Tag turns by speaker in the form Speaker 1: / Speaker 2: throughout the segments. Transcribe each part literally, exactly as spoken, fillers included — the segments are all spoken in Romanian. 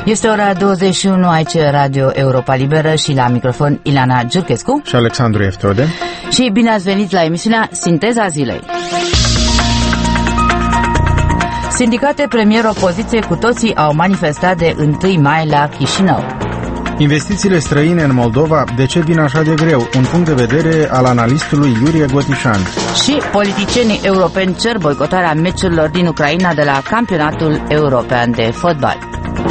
Speaker 1: Este ora douăzeci și unu, aici Radio Europa Liberă și la microfon Ileana Giurchescu
Speaker 2: și Alexandru Eftode.
Speaker 1: Și bine ați venit la emisiunea Sinteza Zilei. Sindicate, premier, opoziție, cu toții au manifestat de întâi mai la Chișinău.
Speaker 2: Investițiile străine în Moldova, de ce vin așa de greu? Un punct de vedere al analistului Iurie Gotișan.
Speaker 1: Și politicienii europeni cer boicotarea meciurilor din Ucraina de la Campionatul European de Fotbal.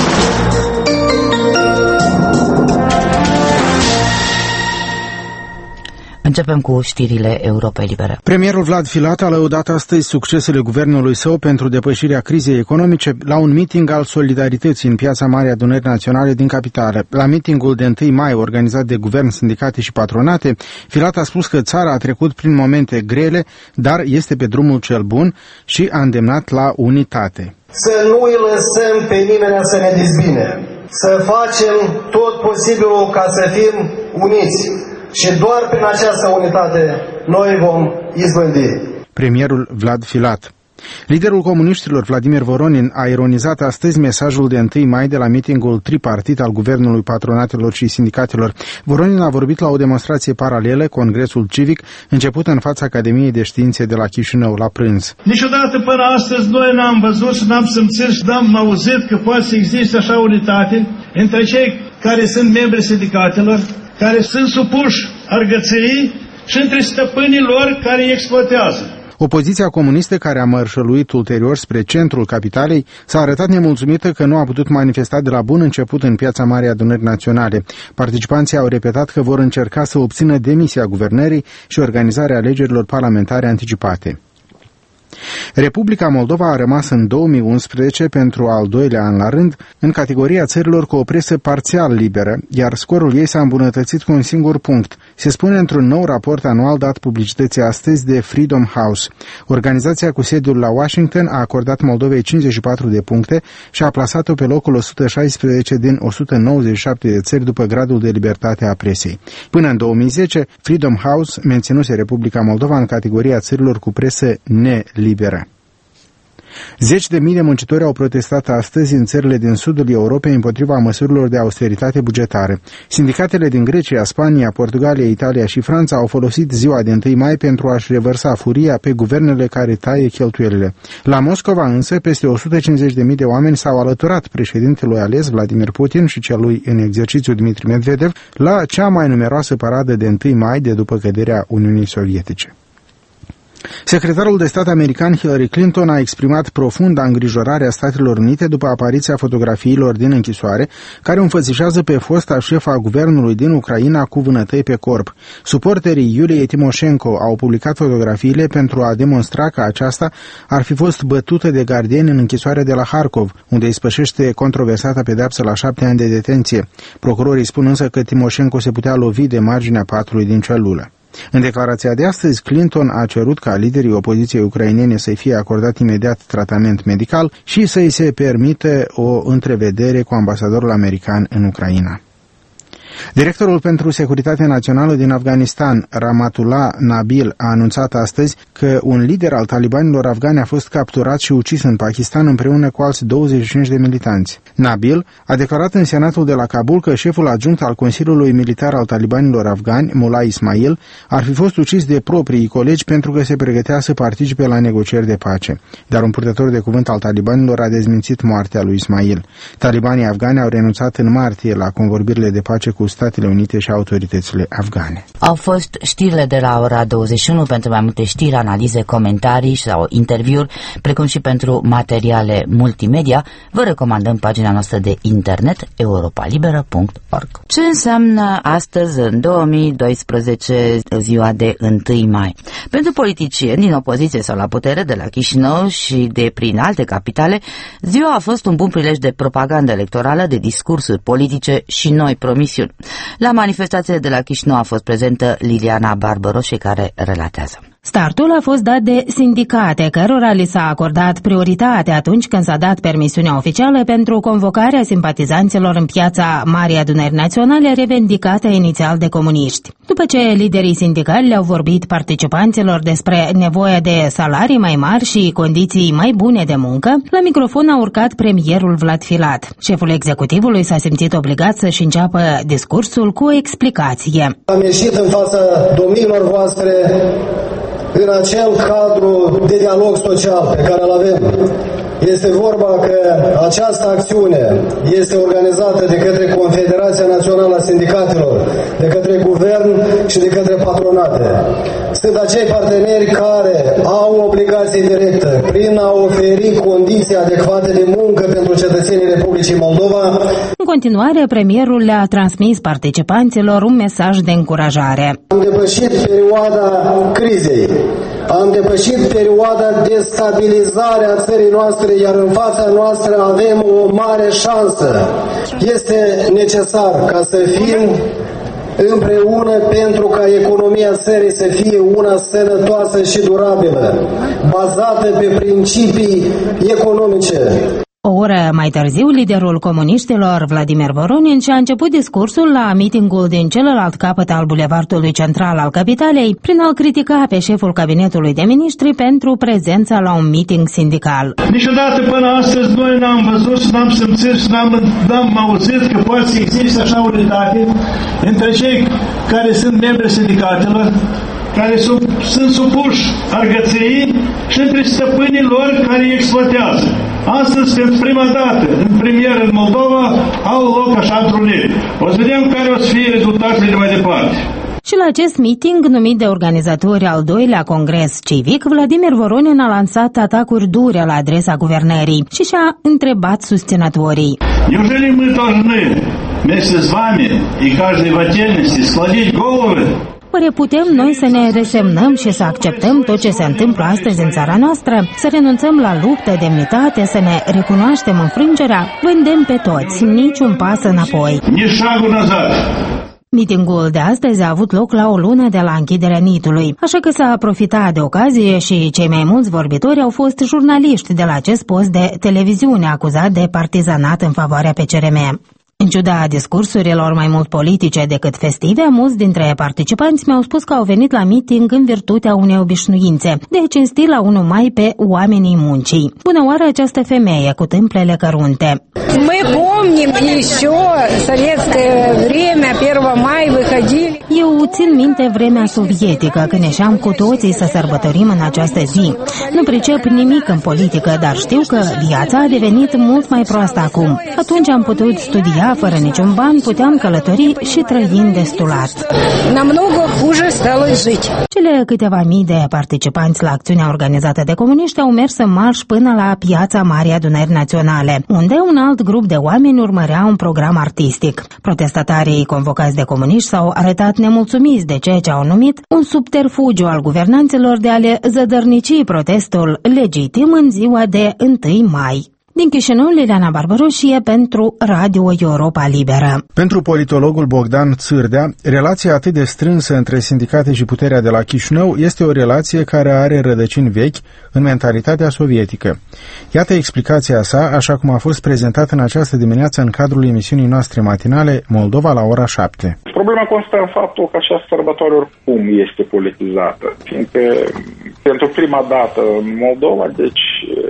Speaker 1: Începem cu știrile Europei Libere.
Speaker 2: Premierul Vlad Filat a lăudat astăzi succesele guvernului său pentru depășirea crizei economice la un meeting al solidarității în Piața Marii Adunări Naționale din capitală. La meetingul de întâi mai organizat de guvern, sindicate și patronate, Filat a spus că țara a trecut prin momente grele, dar este pe drumul cel bun și a îndemnat la unitate.
Speaker 3: Să nu îi lăsăm pe nimeni să ne dezbine, să facem tot posibilul ca să fim uniți. Și doar prin această unitate noi vom izbândi.
Speaker 2: Premierul Vlad Filat. Liderul comuniștilor Vladimir Voronin a ironizat astăzi mesajul de întâi mai de la meetingul tripartit al guvernului, patronatelor și sindicatelor. Voronin a vorbit la o demonstrație paralelă, Congresul Civic, început în fața Academiei de Științe de la Chișinău, la prânz.
Speaker 4: Niciodată până astăzi noi n-am văzut și n-am simțit și n-am auzit că poate să existe așa unitate între cei care sunt membri sindicatelor, care sunt supuși argățării, și între stăpânii lor care îi exploatează.
Speaker 2: Opoziția comunistă, care a mărșăluit ulterior spre centrul capitalei, s-a arătat nemulțumită că nu a putut manifesta de la bun început în Piața Marii Adunări Naționale. Participanții au repetat că vor încerca să obțină demisia guvernării și organizarea alegerilor parlamentare anticipate. Republica Moldova a rămas în două mii unsprezece pentru al doilea an la rând în categoria țărilor cu o presă parțial liberă, iar scorul ei s-a îmbunătățit cu un singur punct. Se spune într-un nou raport anual dat publicității astăzi de Freedom House. Organizația cu sediul la Washington a acordat Moldovei cincizeci și patru de puncte și a plasat-o pe locul o sută șaisprezece din o sută nouăzeci și șapte de țări după gradul de libertate a presei. Până în două mii zece, Freedom House menținuse Republica Moldova în categoria țărilor cu presă neliberă. Zeci de mii de muncitori au protestat astăzi în țările din sudul Europei împotriva măsurilor de austeritate bugetară. Sindicatele din Grecia, Spania, Portugalia, Italia și Franța au folosit ziua de întâi mai pentru a-și revărsa furia pe guvernele care taie cheltuielile. La Moscova însă, peste o sută cincizeci de mii de oameni s-au alăturat președintelui ales Vladimir Putin și celui în exercițiu Dmitri Medvedev la cea mai numeroasă paradă de întâi mai de după căderea Uniunii Sovietice. Secretarul de stat american Hillary Clinton a exprimat profunda îngrijorare a Statelor Unite după apariția fotografiilor din închisoare, care înfățișează pe fosta șefa a guvernului din Ucraina cu vânătăi pe corp. Suporterii Iuliei Timoșenko au publicat fotografiile pentru a demonstra că aceasta ar fi fost bătută de gardieni în închisoarea de la Harkov, unde îi spășește controversata pedeapsă la șapte ani de detenție. Procurorii spun însă că Timoșenko se putea lovi de marginea patului din celulă. În declarația de astăzi, Clinton a cerut ca liderii opoziției ucrainene să-i fie acordat imediat tratament medical și să-i se permite o întrevedere cu ambasadorul american în Ucraina. Directorul pentru Securitate Națională din Afganistan, Rahmatullah Nabil, a anunțat astăzi că un lider al talibanilor afgani a fost capturat și ucis în Pakistan împreună cu alți douăzeci și cinci de militanți. Nabil a declarat în Senatul de la Kabul că șeful adjunct al Consiliului Militar al talibanilor afgani, Mullah Ismail, ar fi fost ucis de proprii colegi pentru că se pregătea să participe la negocieri de pace. Dar un purtător de cuvânt al talibanilor a dezmințit moartea lui Ismail. Talibanii afgani au renunțat în martie la convorbirile de pace cu Statele Unite și autoritățile afgane.
Speaker 1: Au fost știrile de la ora douăzeci și unu. Pentru mai multe știri, analize, comentarii sau interviuri, precum și pentru materiale multimedia, vă recomandăm pagina noastră de internet europa liberă punct org. Ce înseamnă astăzi, în două mii doisprezece, ziua de întâi mai? Pentru politicieni din opoziție sau la putere de la Chișinău și de prin alte capitale, ziua a fost un bun prilej de propagandă electorală, de discursuri politice și noi promisiuni. La manifestațiile de la Chișinău a fost prezentă Liliana Barbaroșe, care relatează.
Speaker 5: Startul a fost dat de sindicate, cărora li s-a acordat prioritate atunci când s-a dat permisiunea oficială pentru convocarea simpatizanților în piața Marii Adunări Naționale, revendicată inițial de comuniști. După ce liderii sindicali le-au vorbit participanților despre nevoia de salarii mai mari și condiții mai bune de muncă, la microfon a urcat premierul Vlad Filat. Șeful executivului s-a simțit obligat să-și înceapă discursul cu o explicație.
Speaker 3: Am ieșit în fața domnilor voastre în acel cadru de dialog social pe care îl avem. Este vorba că această acțiune este organizată de către Confederația Națională a Sindicatelor, de către guvern și de către patronate. Sunt acei parteneri care au obligație directă prin a oferi condiții adecvate de muncă pentru cetățenii Republicii Moldova.
Speaker 5: În continuare, premierul le-a transmis participanților un mesaj de încurajare.
Speaker 3: Am depășit perioada crizei. Am depășit perioada de stabilizare a țării noastre, iar în fața noastră avem o mare șansă. Este necesar ca să fim împreună pentru ca economia țării să fie una sănătoasă și durabilă, bazată pe principii economice.
Speaker 5: O oră mai târziu, liderul comuniștilor, Vladimir Voronin, și-a început discursul la mitingul din celălalt capăt al bulevardului central al capitalei, prin a-l critica pe șeful cabinetului de miniștri pentru prezența la un miting sindical.
Speaker 4: Niciodată până astăzi noi n-am văzut și n-am simțit și n-am, n-am auzit că poate să existe așa unitate între cei care sunt membri sindicatelor, care sunt, sunt supuși argăței și între stăpânii lor care îi exploatează. Astăzi, pentru prima dată, în premieră în Moldova, au loc așa întruniri. O să vedem care o să fie rezultatele de mai departe.
Speaker 5: Și la acest meeting, numit de organizatori al doilea congres civic, Vladimir Voronin a lansat atacuri dure la adresa guvernării și și-a întrebat susținătorii.
Speaker 4: Неужели мы должны вместе с вами и каждый в отдельности складить головы?
Speaker 5: Oare putem noi să ne resemnăm și să acceptăm tot ce se întâmplă astăzi în țara noastră? Să renunțăm la luptă, demnitate, să ne recunoaștem înfrângerea? Vă îndemn pe toți, niciun pas înapoi. Mitingul de astăzi a avut loc la o lună de la închiderea N I T-ului, așa că s-a profitat de ocazie și cei mai mulți vorbitori au fost jurnaliști de la acest post de televiziune acuzat de partizanat în favoarea P C R M. În ciuda discursurilor mai mult politice decât festive, mulți dintre participanți mi-au spus că au venit la meeting în virtutea unei obișnuințe, de a cinsti la unu mai pe oamenii muncii. Bună oară această femeie cu tâmplele cărunte.
Speaker 6: Мы помним еще советское время, первого мая выходили.
Speaker 5: Eu țin minte vremea sovietică, când ieșeam cu toții să sărbătorim în această zi. Nu pricep nimic în politică, dar știu că viața a devenit mult mai proastă acum. Atunci am putut studia fără niciun ban, puteam călători și trăi destulat.
Speaker 6: Намного хуже стало жить.
Speaker 5: Cele câteva mii de participanți la acțiunea organizată de comuniști au mers în marș până la piața Marii Adunări Naționale, unde un alt grup de oameni urmărea un program artistic. Protestatarii convocați de comuniști s-au arătat nemulțumiți de ceea ce au numit un subterfugiu al guvernanților de a le zădărnici protestul legitim în ziua de întâi mai. Din Chișinău, Liliana Barbaroșie pentru Radio Europa Liberă.
Speaker 2: Pentru politologul Bogdan Țârdea, relația atât de strânsă între sindicate și puterea de la Chișinău este o relație care are rădăcini vechi în mentalitatea sovietică. Iată explicația sa, așa cum a fost prezentată în această dimineață în cadrul emisiunii noastre matinale Moldova la ora șapte.
Speaker 7: Problema constă în faptul că această sărbătoare oricum este politizată, fiindcă pentru prima dată în Moldova, deci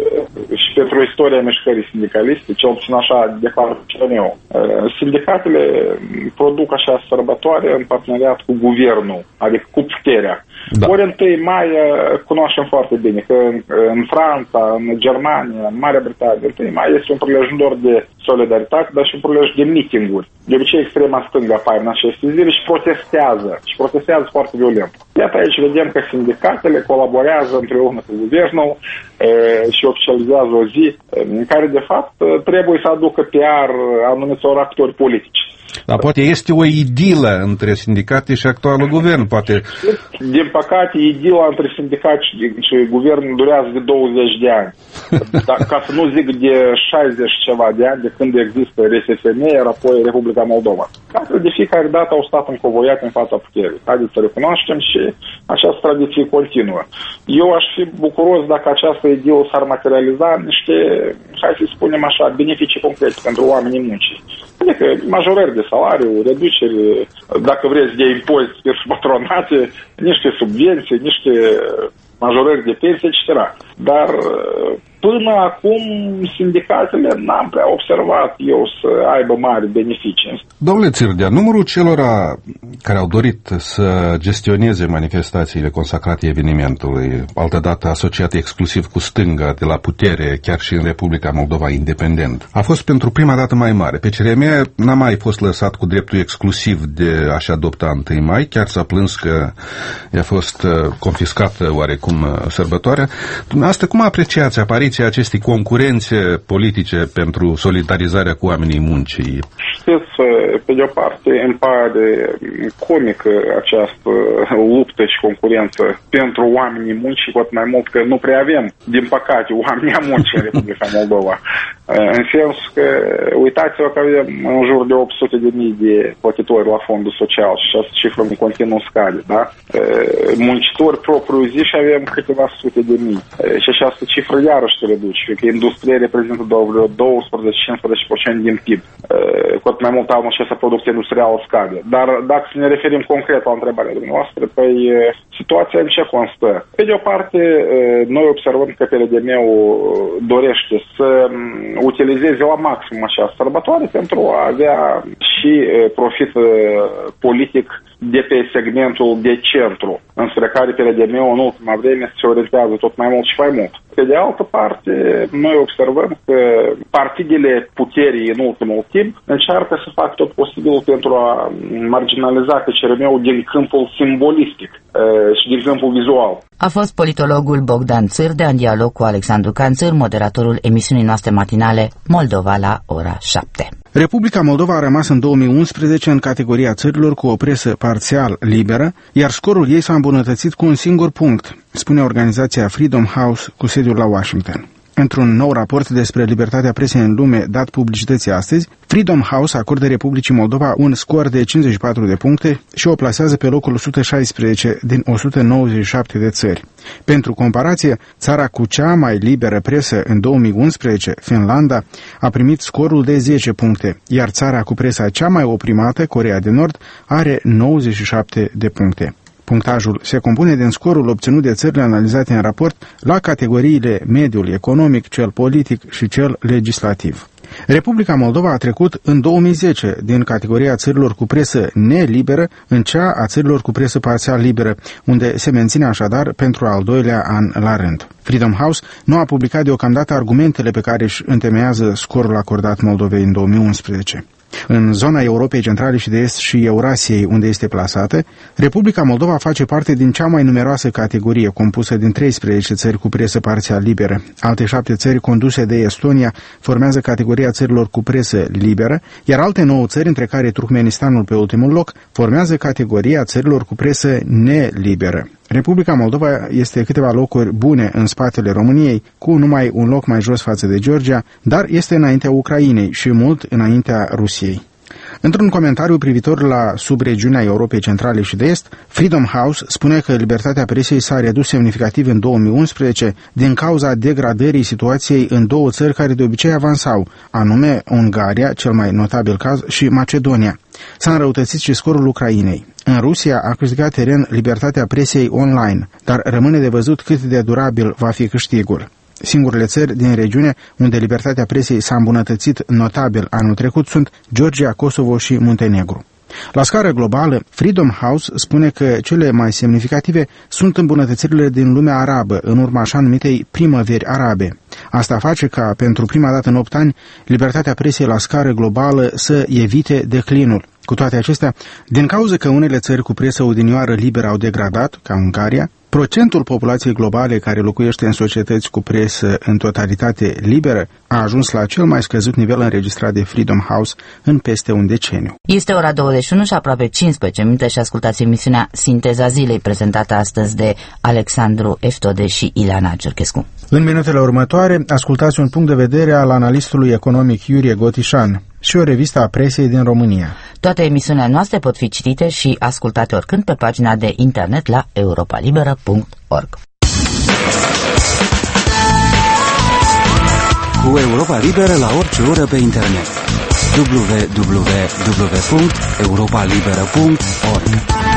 Speaker 7: și pentru istoria mișcării sindicaliste, cel puțin așa declară C N U, sindicatele produc așa sărbătoare în parteneriat cu guvernul, adică cu puterea. Da. Ori întâi mai cunoaștem foarte bine că în, în Franța, în Germania, în Marea Britanie, întâi mai este un prilejnitor de solidaritate, dar și un prilej de meeting-uri. De obicei extrema stângă apare în aceste zile și protestează. Și protestează foarte violent. Iată aici vedem că sindicatele colaborează împreună cu guvernul e, și oficializează o zi în care de fapt trebuie să aducă P R anumitor actori politici.
Speaker 8: Dar poate este o idilă între sindicate și actualul guvern, poate.
Speaker 7: Din păcate, idila între sindicate și guvern durează de douăzeci de ani. Dar, ca să nu zic de șaizeci ceva de ani de când există R S F M, iar apoi Republica Moldova. Care de fiecare dată au stat încovoiate în fața puterii. Haideți să recunoaștem și această tradiție continuă. Eu aș fi bucuros dacă această idilă s-ar materializa niște, hai să spunem așa, beneficii concrete pentru oamenii muncii. Adică majorări de salariu, reduceri, dacă vreți, de impozite și patronate, niște subvenții, niște majorări de pensii, et cetera. Dar până acum sindicatele n-am prea observat eu să aibă mari beneficii.
Speaker 8: Domnule Țirdea, numărul celora care au dorit să gestioneze manifestațiile consacrate evenimentului, altădată asociate exclusiv cu stânga de la putere, chiar și în Republica Moldova independent, a fost pentru prima dată mai mare. P C R M n-a mai fost lăsat cu dreptul exclusiv de a-și adopta întâi mai, chiar s-a plâns că i-a fost confiscată oarecum sărbătoarea. Asta cum apreciați apariția acestei concurențe politice pentru solidarizarea cu oamenii muncii?
Speaker 7: Știți, pe de o parte îmi pare comică această luptă și concurență pentru oamenii muncii, cu atât mai mult că nu prea avem, din păcate, oamenii muncii în Republica Moldova. În sens că, uitați-vă că avem în jur de opt sute de mii de plătitori la fondul social și această cifră în continuu scade, da? Muncitori propriu-zi și avem câteva sute de mii. Și această cifră iarăși se reduce, că industria reprezintă vreo douăsprezece cincisprezece la sută din P I B. Cu atât mai mult anul acesta producția industrială scade. Dar dacă să ne referim concret la întrebarea dumneavoastră, păi situația în ce constă? Pe de o parte, noi observăm că P R D M-ul dorește să utilizeze la maxim această sărbătoare pentru a avea și profit politic de pe segmentul de centru, înspre care P R D M-ul în ultima vreme se orientează tot mai mult și mai mult. Pe de altă parte, noi observăm că partidele puterii în ultimul timp încearcă să facă tot posibilul pentru a marginaliza P C R M-ul din câmpul simbolistic și din câmpul vizual.
Speaker 1: A fost politologul Bogdan Țirdea în dialog cu Alexandru Canțăr, moderatorul emisiunii noastre matinale Moldova la ora șapte.
Speaker 2: Republica Moldova a rămas în două mii unsprezece în categoria țărilor cu o presă parțial liberă, iar scorul ei s-a îmbunătățit cu un singur punct, spune organizația Freedom House cu sediul la Washington. Într-un nou raport despre libertatea presei în lume dat publicității astăzi, Freedom House acordă Republicii Moldova un scor de cincizeci și patru de puncte și o plasează pe locul o sută șaisprezece din o sută nouăzeci și șapte de țări. Pentru comparație, țara cu cea mai liberă presă în două mii unsprezece, Finlanda, a primit scorul de zece puncte, iar țara cu presa cea mai oprimată, Coreea de Nord, are nouăzeci și șapte de puncte. Punctajul se compune din scorul obținut de țările analizate în raport la categoriile mediul economic, cel politic și cel legislativ. Republica Moldova a trecut în două mii zece din categoria țărilor cu presă neliberă în cea a țărilor cu presă parțial liberă, unde se menține așadar pentru al doilea an la rând. Freedom House nu a publicat deocamdată argumentele pe care își întemeiază scorul acordat Moldovei în două mii unsprezece. În zona Europei Centrale și de Est și Eurasiei, unde este plasată, Republica Moldova face parte din cea mai numeroasă categorie, compusă din treisprezece țări cu presă parțial liberă. Alte șapte țări conduse de Estonia formează categoria țărilor cu presă liberă, iar alte nouă țări, între care Turkmenistanul pe ultimul loc, formează categoria țărilor cu presă neliberă. Republica Moldova este câteva locuri bune în spatele României, cu numai un loc mai jos față de Georgia, dar este înaintea Ucrainei și mult înaintea Rusiei. Într-un comentariu privitor la subregiunea Europei Centrale și de Est, Freedom House spune că libertatea presei s-a redus semnificativ în două mii unsprezece din cauza degradării situației în două țări care de obicei avansau, anume Ungaria, cel mai notabil caz, și Macedonia. S-a înrăutățit și scorul Ucrainei. În Rusia a câștigat teren libertatea presei online, dar rămâne de văzut cât de durabil va fi câștigul. Singurele țări din regiune unde libertatea presei s-a îmbunătățit notabil anul trecut sunt Georgia, Kosovo și Muntenegru. La scară globală, Freedom House spune că cele mai semnificative sunt îmbunătățirile din lumea arabă, în urma așa numitei primăveri arabe. Asta face ca, pentru prima dată în opt ani, libertatea presei la scară globală să evite declinul. Cu toate acestea, din cauza că unele țări cu presă odinioară liberă au degradat, ca Ungaria, Procentul populației globale care locuiește în societăți cu presă în totalitate liberă a ajuns la cel mai scăzut nivel înregistrat de Freedom House în peste un deceniu.
Speaker 1: Este ora douăzeci și unu și aproape cincisprezece minute și ascultați emisiunea Sinteza Zilei, prezentată astăzi de Alexandru Eftode și Ileana Cerchescu.
Speaker 2: În minutele următoare, ascultați un punct de vedere al analistului economic Iurie Gotișan și o revistă a presei din România.
Speaker 1: Toate emisiunile noastre pot fi citite și ascultate oricând pe pagina de internet la europa liberă punct org.
Speaker 9: Cu Europa Liberă la orice oră pe internet. w w w punct europa liberă punct org.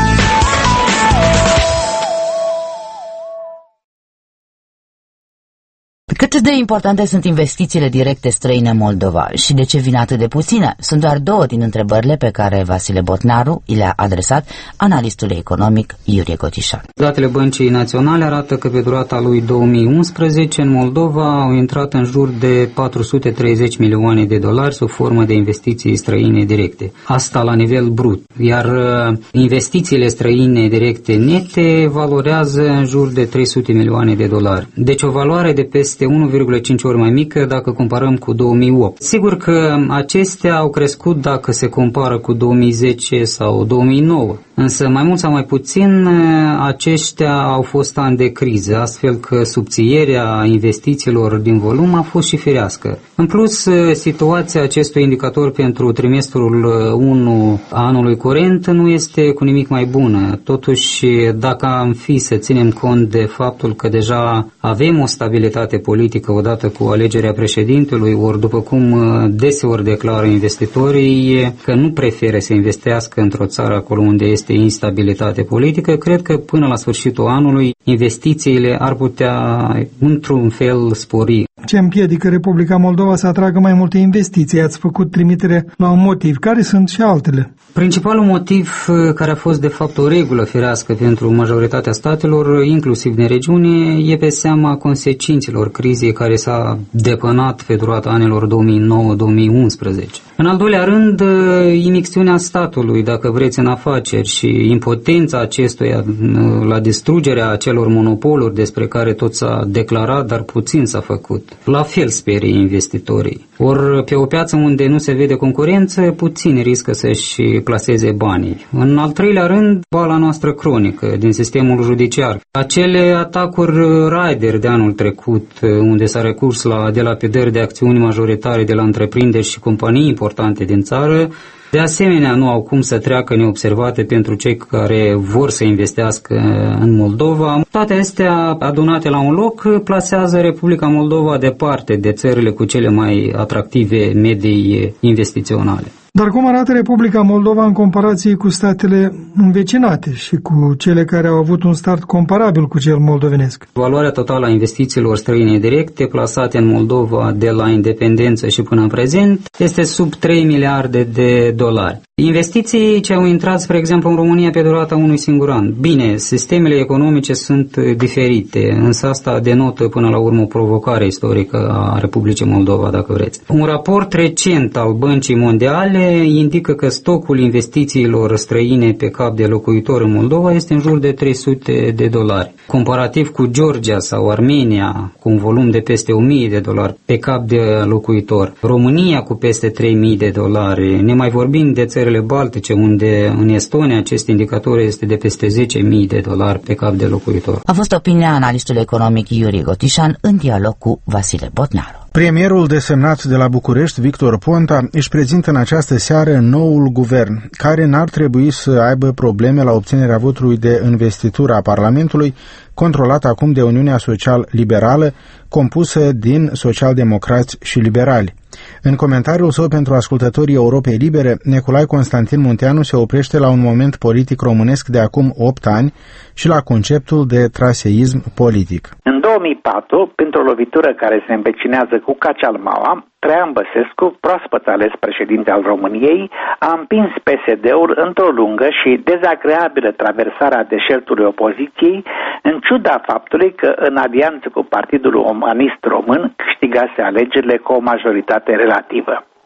Speaker 1: Cât de importante sunt investițiile directe străine în Moldova și de ce vin atât de puține? Sunt doar două din întrebările pe care Vasile Botnaru i le-a adresat analistului economic Iurie Gotișan.
Speaker 10: Datele Băncii Naționale arată că pe durata lui două mii unsprezece în Moldova au intrat în jur de patru sute treizeci milioane de dolari sub formă de investiții străine directe. Asta la nivel brut. Iar investițiile străine directe nete valorează în jur de trei sute milioane de dolari. Deci o valoare de peste unu virgulă cinci ori mai mică dacă comparăm cu două mii opt. Sigur că acestea au crescut dacă se compară cu două mii zece sau două mii nouă, însă mai mult sau mai puțin aceștia au fost ani de criză, astfel că subțierea investițiilor din volum a fost și firească. În plus, situația acestui indicator pentru trimestrul unu a anului curent nu este cu nimic mai bună. Totuși, dacă am fi să ținem cont de faptul că deja avem o stabilitate politică odată cu alegerea președintelui, ori după cum deseori declară investitorii că nu preferă să investească într-o țară acolo unde este instabilitate politică, cred că până la sfârșitul anului investițiile ar putea într-un fel spori.
Speaker 11: Ce împiedică Republica Moldova să atragă mai multe investiții? Ați făcut trimitere la un motiv. Care sunt și altele?
Speaker 10: Principalul motiv, care a fost de fapt o regulă firească pentru majoritatea statelor, inclusiv din regiune, e pe seama consecințelor crizei care s-a depănat pe durata anilor două mii nouă două mii unsprezece. În al doilea rând, imixtiunea statului, dacă vreți, în afaceri și impotența acestuia la distrugerea acelor monopoluri despre care tot s-a declarat, dar puțin s-a făcut. La fel sperie investitorii. Ori pe o piață unde nu se vede concurență, puțin riscă să-și plaseze banii. În al treilea rând, boala noastră cronică din sistemul judiciar. Acele atacuri Raider de anul trecut, unde s-a recurs la delapidări de acțiuni majoritare de la întreprinderi și companii importante din țară, de asemenea, nu au cum să treacă neobservate pentru cei care vor să investească în Moldova. Toate astea adunate la un loc plasează Republica Moldova departe de țările cu cele mai atractive medii investiționale.
Speaker 11: Dar cum arată Republica Moldova în comparație cu statele învecinate și cu cele care au avut un start comparabil cu cel moldovenesc?
Speaker 10: Valoarea totală a investițiilor străine directe plasate în Moldova de la independență și până în prezent este sub trei miliarde de dolari. Investiții ce au intrat, spre exemplu, în România pe durata unui singur an. Bine, sistemele economice sunt diferite, însă asta denotă până la urmă o provocare istorică a Republicii Moldova, dacă vreți. Un raport recent al Băncii Mondiale indică că stocul investițiilor străine pe cap de locuitor în Moldova este în jur de trei sute de dolari. Comparativ cu Georgia sau Armenia, cu un volum de peste o mie de dolari pe cap de locuitor. România cu peste trei mii de dolari, ne mai vorbim de țările baltice, unde în Estonia acest indicator este de peste zece mii de dolari pe cap de locuitor.
Speaker 1: A fost opinia analistului economic Iurie Gotișan în dialog cu Vasile Botnaru.
Speaker 2: Premierul desemnat de la București, Victor Ponta, își prezintă în această seară noul guvern, care n-ar trebui să aibă probleme la obținerea votului de investitură a Parlamentului, controlat acum de Uniunea Social-Liberală, compusă din socialdemocrați și liberali. În comentariul său pentru ascultătorii Europei Libere, Nicolae Constantin Munteanu se oprește la un moment politic românesc de acum opt ani și la conceptul de traseism politic.
Speaker 12: În două mii patru, printr-o lovitură care se împecinează cu Cacealmaua, Traian Băsescu, proaspăt ales președinte al României, a împins P S D-ul într-o lungă și dezagreabilă traversare a deșertului opoziției, în ciuda faptului că în alianță cu Partidul Umanist Român câștigase alegerile cu o majoritate relativă.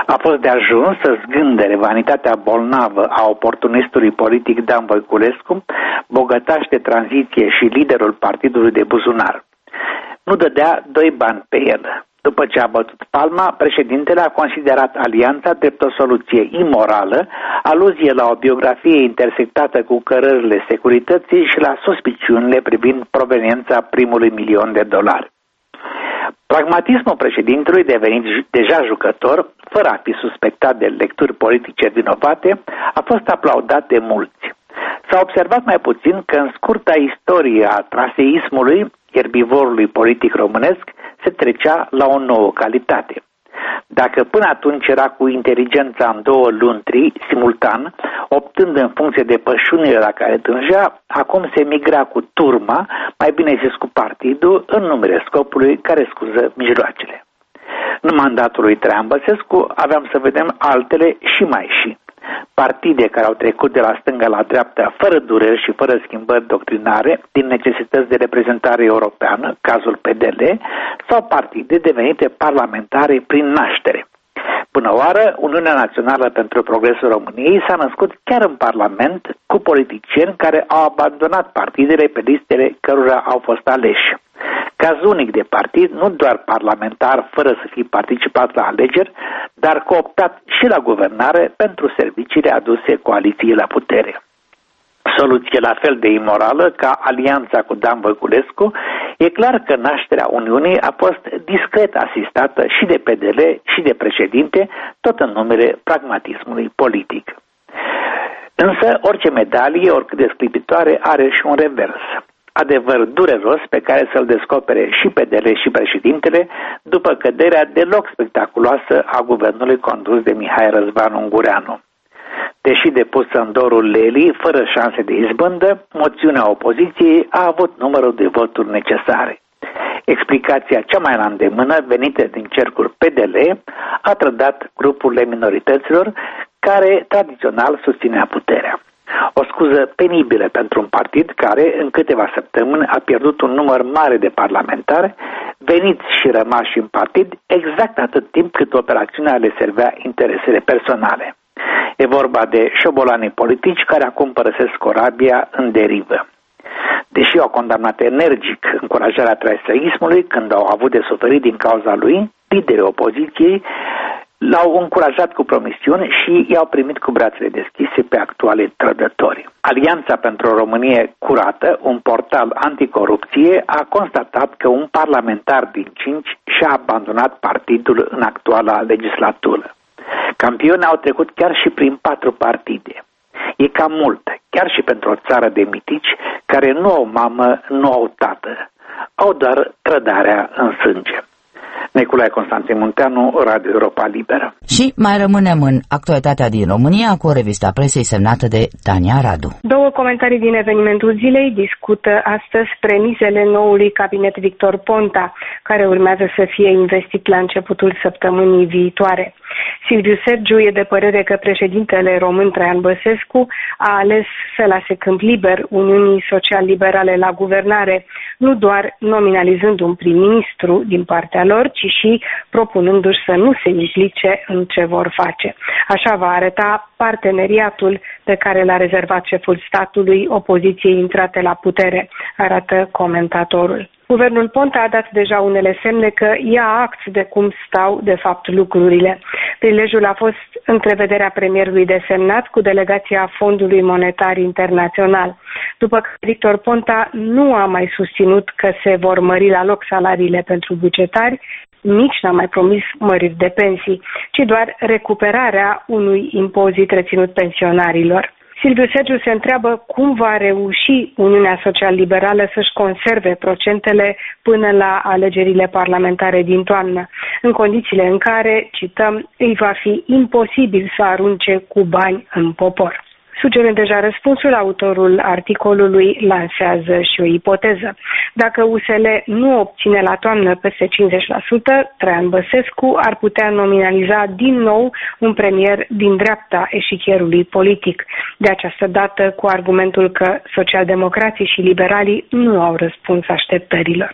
Speaker 12: A fost de ajuns să zgândere vanitatea bolnavă a oportunistului politic Dan Voiculescu, bogătaș de tranziție și liderul partidului de buzunar. Nu dădea doi bani pe el. După ce a bătut palma, președintele a considerat alianța drept o soluție imorală, aluzie la o biografie intersectată cu cărările securității și la suspiciunile privind proveniența primului milion de dolari. Pragmatismul președintelui, devenit deja jucător, fără a fi suspectat de lecturi politice vinovate, a fost aplaudat de mulți. S-a observat mai puțin că în scurta istorie a traseismului, herbivorului politic românesc, se trecea la o nouă calitate. Dacă până atunci era cu inteligența în două luntri, simultan, optând în funcție de pășunile la care tângea, acum se migra cu turma, mai bine zis cu partidul, în numele scopului care scuză mijloacele. În mandatul lui Traian Băsescu aveam să vedem altele și mai și. Partide care au trecut de la stânga la dreapta fără dureri și fără schimbări doctrinare din necesități de reprezentare europeană, cazul P D L, sau partide devenite parlamentare prin naștere. Până oară, Uniunea Națională pentru Progresul României s-a născut chiar în Parlament cu politicieni care au abandonat partidele pe listele cărora au fost aleși. Caz unic de partid, nu doar parlamentar fără să fi participat la alegeri, dar cooptat și la guvernare pentru serviciile aduse coaliției la putere. Soluție la fel de imorală ca alianța cu Dan Voiculescu, e clar că nașterea Uniunii a fost discret asistată și de P D L și de președinte, tot în numele pragmatismului politic. Însă, orice medalie, oricât de sclipitoare, are și un revers. Adevăr dureros pe care să-l descopere și P D L și președintele după căderea deloc spectaculoasă a guvernului condus de Mihai Răzvan Ungureanu. Deși depusă în dorul Lelii, fără șanse de izbândă, moțiunea opoziției a avut numărul de voturi necesare. Explicația cea mai la îndemână, venită din cercuri P D L, a trădat grupurile minorităților care tradițional susținea puterea. O scuză penibilă pentru un partid care, în câteva săptămâni, a pierdut un număr mare de parlamentari, veniți și rămași în partid, exact atât timp cât operațiunea le servea interesele personale. E vorba de șobolanii politici care acum părăsesc corabia în derivă. Deși au condamnat energic încurajarea traseismului când au avut de suferit din cauza lui, liderii opoziției l-au încurajat cu promisiuni și i-au primit cu brațele deschise pe actualii trădători. Alianța pentru o Românie curată, un portal anticorupție, a constatat că un parlamentar din cinci și-a abandonat partidul în actuala legislatură. Campionii au trecut chiar și prin patru partide. E cam mult, chiar și pentru o țară de mitici care nu au mamă, nu au tată. Au doar trădarea în sânge. Nicolae Constantin Munteanu, Radio Europa Liberă.
Speaker 1: Și mai rămânem în actualitatea din România cu o revistă a presei semnată de Tania Radu.
Speaker 13: Două comentarii din evenimentul zilei discută astăzi premisele noului cabinet Victor Ponta, care urmează să fie investit la începutul săptămânii viitoare. Silviu Sergiu e de părere că președintele român Traian Băsescu a ales să lase câmp liber Uniunii Social-Liberale la guvernare, nu doar nominalizând un prim-ministru din partea lor, ci și propunându-și să nu se implice în ce vor face. Așa va arăta parteneriatul pe care l-a rezervat șeful statului opoziției intrate la putere, arată comentatorul. Guvernul Ponta a dat deja unele semne că ia act de cum stau de fapt lucrurile. Prilejul a fost întrevederea premierului desemnat cu delegația Fondului Monetar Internațional. După că Victor Ponta nu a mai susținut că se vor mări la loc salariile pentru bugetari, nici n-a mai promis măriri de pensii, ci doar recuperarea unui impozit reținut pensionarilor. Silviu Sergiu se întreabă cum va reuși Uniunea Social-Liberală să-și conserve procentele până la alegerile parlamentare din toamnă, în condițiile în care, cităm, îi va fi imposibil să arunce cu bani în popor. Sugerând deja răspunsul, autorul articolului lansează și o ipoteză. Dacă U S L nu obține la toamnă peste cincizeci la sută, Traian Băsescu ar putea nominaliza din nou un premier din dreapta eșichierului politic. De această dată cu argumentul că socialdemocrații și liberalii nu au răspuns așteptărilor.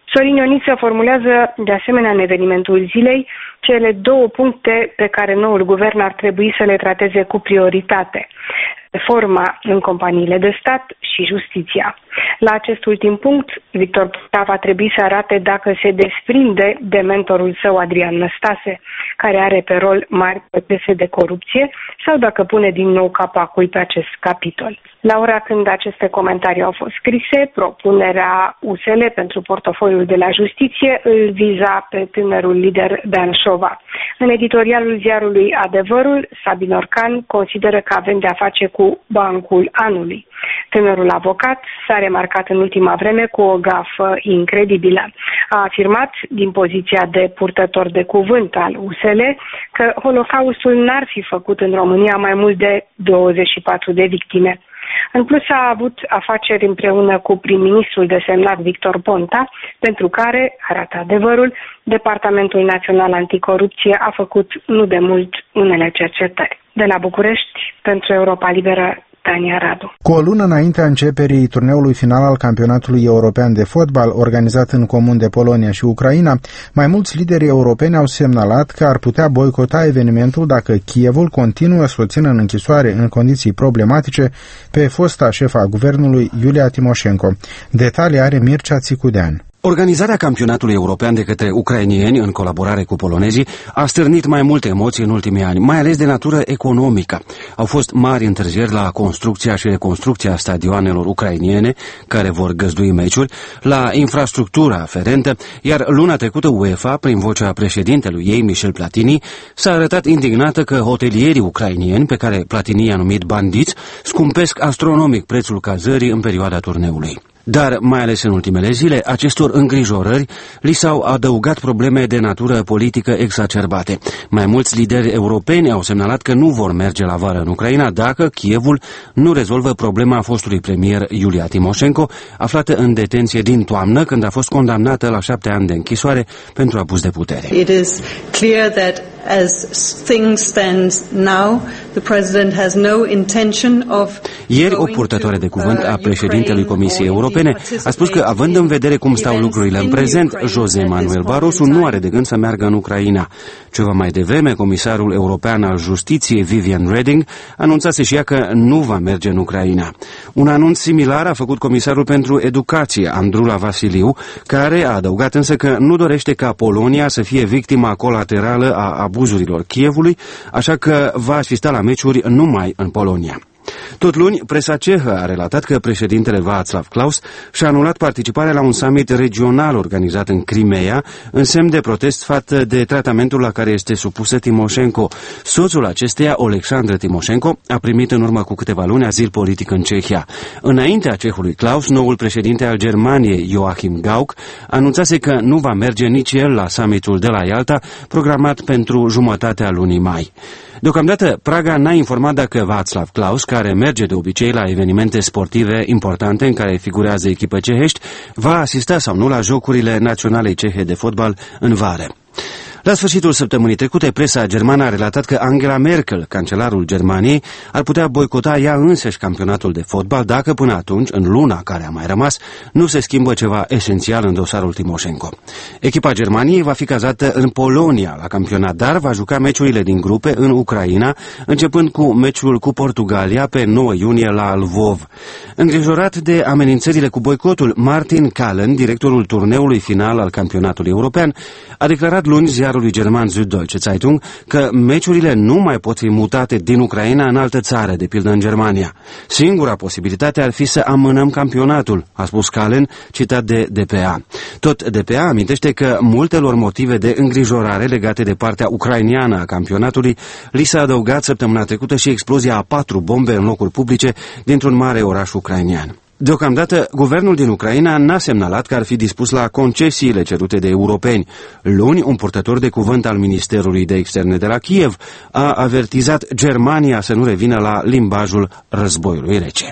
Speaker 13: Sorin Ioniță formulează de asemenea în evenimentul zilei cele două puncte pe care noul guvern ar trebui să le trateze cu prioritate: reforma în companiile de stat și justiția. La acest ultim punct, Victor Ponta va trebui să arate dacă se desprinde de mentorul său Adrian Năstase, care are pe rol mari procese de corupție, sau dacă pune din nou capacul pe acest capitol. La ora când aceste comentarii au fost scrise, propunerea U S L pentru portofoliul de la justiție îl viza pe tânărul lider Dan Șova. În editorialul ziarului Adevărul, Sabin Orcan consideră că avem de-a face cu bancul anului. Tânărul avocat s-a remarcat în ultima vreme cu o gafă incredibilă. A afirmat, din poziția de purtător de cuvânt al U S L, că Holocaustul n-ar fi făcut în România mai mult de douăzeci și patru de victime. În plus, a avut afaceri împreună cu prim-ministrul desemnat Victor Ponta, pentru care, arată Adevărul, Departamentul Național Anticorupție a făcut nu de mult unele cercetări. De la București, pentru Europa Liberă, Tania Radu.
Speaker 2: Cu o lună înaintea începerii turneului final al campionatului european de fotbal, organizat în comun de Polonia și Ucraina, mai mulți lideri europeni au semnalat că ar putea boicota evenimentul dacă Kievul continuă să o țină în închisoare în condiții problematice pe fosta șefa guvernului Iulia Timoșenko. Detalii are Mircea Țicudean.
Speaker 9: Organizarea campionatului european de către ucrainieni, în colaborare cu polonezii, a stârnit mai multe emoții în ultimii ani, mai ales de natură economică. Au fost mari întârzieri la construcția și reconstrucția stadioanelor ucrainiene, care vor găzdui meciuri, la infrastructura aferentă, iar luna trecută UEFA, prin vocea președintelui ei, Michel Platini, s-a arătat indignată că hotelierii ucrainieni, pe care Platini i-a numit bandiți, scumpesc astronomic prețul cazării în perioada turneului. Dar, mai ales în ultimele zile, acestor îngrijorări li s-au adăugat probleme de natură politică exacerbate. Mai mulți lideri europeni au semnalat că nu vor merge la vară în Ucraina dacă Kievul nu rezolvă problema fostului premier Iulia Timoșenko, aflată în detenție din toamnă, când a fost condamnată la șapte ani de închisoare pentru abuz de putere.
Speaker 14: It is clear that as things stand now, the president has no intention of.
Speaker 9: Ieri, o purtătoare de cuvânt a președintelui Comisiei Europene a spus că, având în vedere cum stau lucrurile în prezent, José Manuel Barroso nu are de gând să meargă în Ucraina. Ceva mai devreme, comisarul european al justiției, Viviane Reding, anunțase și ea că nu va merge în Ucraina. Un anunț similar a făcut comisarul pentru educație, Andrula Vasiliu, care a adăugat însă că nu dorește ca Polonia să fie victima colaterală a abuzurilor Kievului, așa că va asista la meciuri numai în Polonia. Tot luni, presa cehă a relatat că președintele Václav Klaus și-a anulat participarea la un summit regional organizat în Crimea, în semn de protest față de tratamentul la care este supusă Timoșenko. Soțul acesteia, Oleksandr Timoșenko, a primit în urmă cu câteva luni azil politic în Cehia. Înaintea cehului Klaus, noul președinte al Germaniei, Joachim Gauck, anunțase că nu va merge nici el la summitul de la Ialta, programat pentru jumătatea lunii mai. Deocamdată, Praga n-a informat dacă Václav Klaus, care merge de obicei la evenimente sportive importante în care figurează echipe cehești, va asista sau nu la Jocurile Naționale Cehe de fotbal în vară. La sfârșitul săptămânii trecute, presa germană a relatat că Angela Merkel, cancelarul Germaniei, ar putea boicota ea însăși campionatul de fotbal dacă până atunci, în luna care a mai rămas, nu se schimbă ceva esențial în dosarul Timoșenko. Echipa Germaniei va fi cazată în Polonia la campionat, dar va juca meciurile din grupe în Ucraina, începând cu meciul cu Portugalia pe nouă iunie la Lvov. Îngrijorat de amenințările cu boicotul, Martin Kallen, directorul turneului final al campionatului european, a declarat luni ziarului german Süddeutsche Zeitung că meciurile nu mai pot fi mutate din Ucraina în altă țară, de pildă în Germania. Singura posibilitate ar fi să amânăm campionatul, a spus Kallen, citat de D P A. Tot D P A amintește că multelor motive de îngrijorare legate de partea ucrainiană a campionatului li s-a adăugat săptămâna trecută și explozia a patru bombe în locuri publice dintr-un mare oraș ucrainian. Deocamdată, guvernul din Ucraina n-a semnalat că ar fi dispus la concesiile cerute de europeni. Luni, un purtător de cuvânt al Ministerului de Externe de la Kiev a avertizat Germania să nu revină la limbajul războiului rece.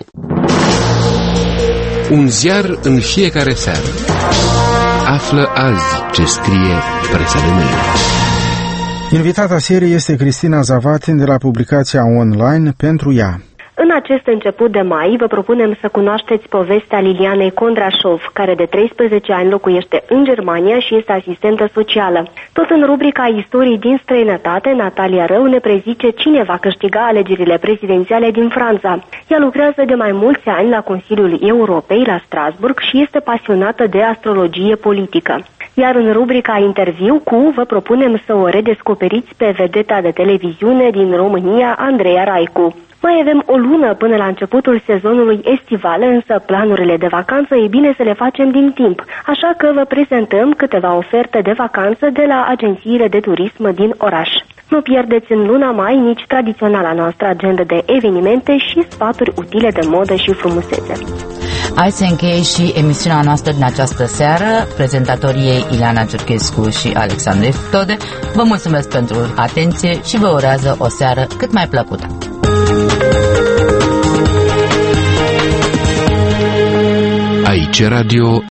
Speaker 15: Un ziar în fiecare seară. Află azi ce scrie presa de mâine.
Speaker 2: Invitata seriei este Cristina Zavatin de la publicația online Pentru ea.
Speaker 16: În acest început de mai, vă propunem să cunoașteți povestea Lilianei Condrașov, care de treisprezece ani locuiește în Germania și este asistentă socială. Tot în rubrica Istorii din străinătate, Natalia Rău ne prezice cine va câștiga alegerile prezidențiale din Franța. Ea lucrează de mai mulți ani la Consiliul Europei, la Strasburg, și este pasionată de astrologie politică. Iar în rubrica Interviu cu, vă propunem să o redescoperiți pe vedeta de televiziune din România, Andreea Raicu. Mai avem o lună până la începutul sezonului estival, însă planurile de vacanță e bine să le facem din timp, așa că vă prezentăm câteva oferte de vacanță de la agențiile de turism din oraș. Nu pierdeți în luna mai nici tradiționala noastră agendă de evenimente și sfaturi utile de modă și frumusețe.
Speaker 1: Hai să încheie și emisiunea noastră din această seară. Prezentatorii ei Ileana Ciurchescu și Alexandru Tode vă mulțumesc pentru atenție și vă urează o seară cât mai plăcută.
Speaker 15: Aici Radio